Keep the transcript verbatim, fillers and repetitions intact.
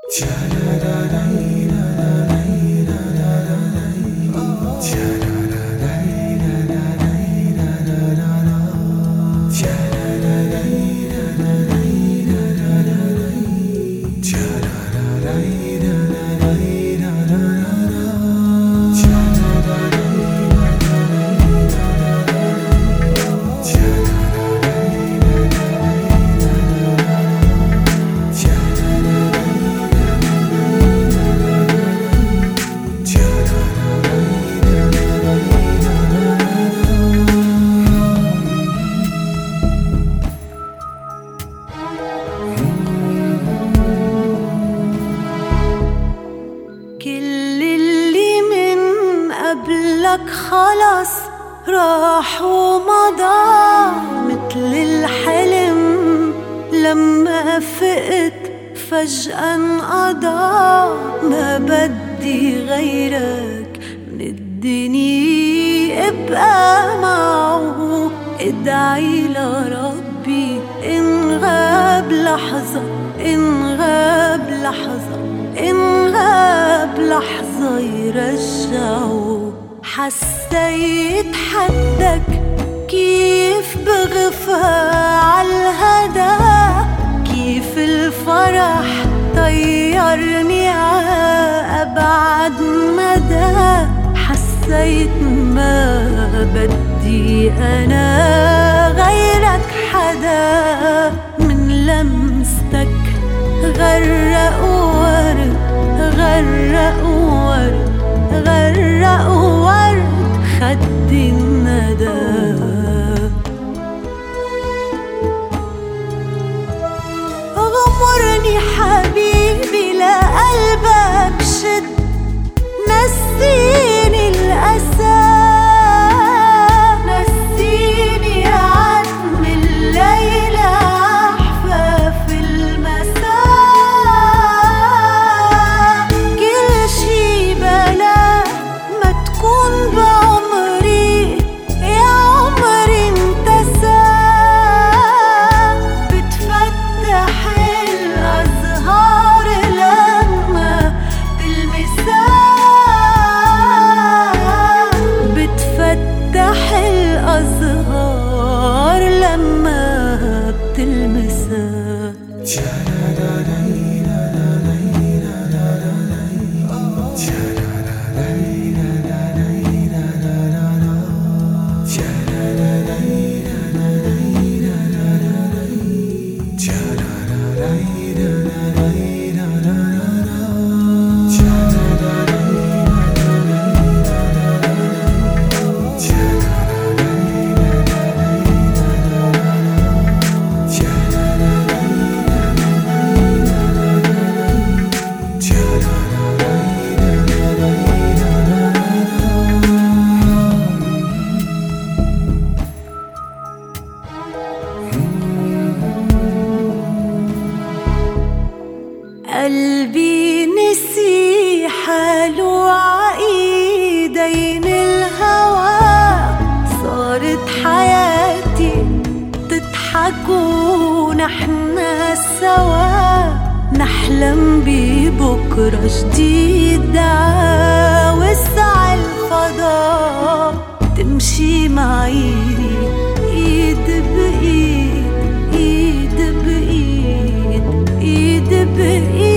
قبلك خلاص راح ومضى مثل الحلم، لما فقت فجأة انقضى. ما بدي غيرك من الدنيا ابقى معه، ادعي لربي إن غاب لحظة، إن غاب لحظة، إن غاب لحظة يرجعه. حسيت حدك كيف بغفى عالهدى، كيف الفرح طيرني عأبعد مدى. حسيت ما بدي أنا غيرك حدا، من لمستك غرق ورد، غرق ورد، غرق ورد خد الندى. غمرني حبيبي لقلبك شد، نسيني الأسى، نسيني عتم الليل عحفاف المساء. كل شي بلا ما تكون بعمري يا عمري انتسى. بتفتح الأزهار لما تلمسها، بتفتح الأزهار لما بتلمسها. قلبي نسي حاله عايدين الهوى، صارت حياتي تضحك ونحنا سوا. نحلم ببكرة جديد وسع الفضاء، تمشي معي ايد بايد، ايد بايد، ايد بايد.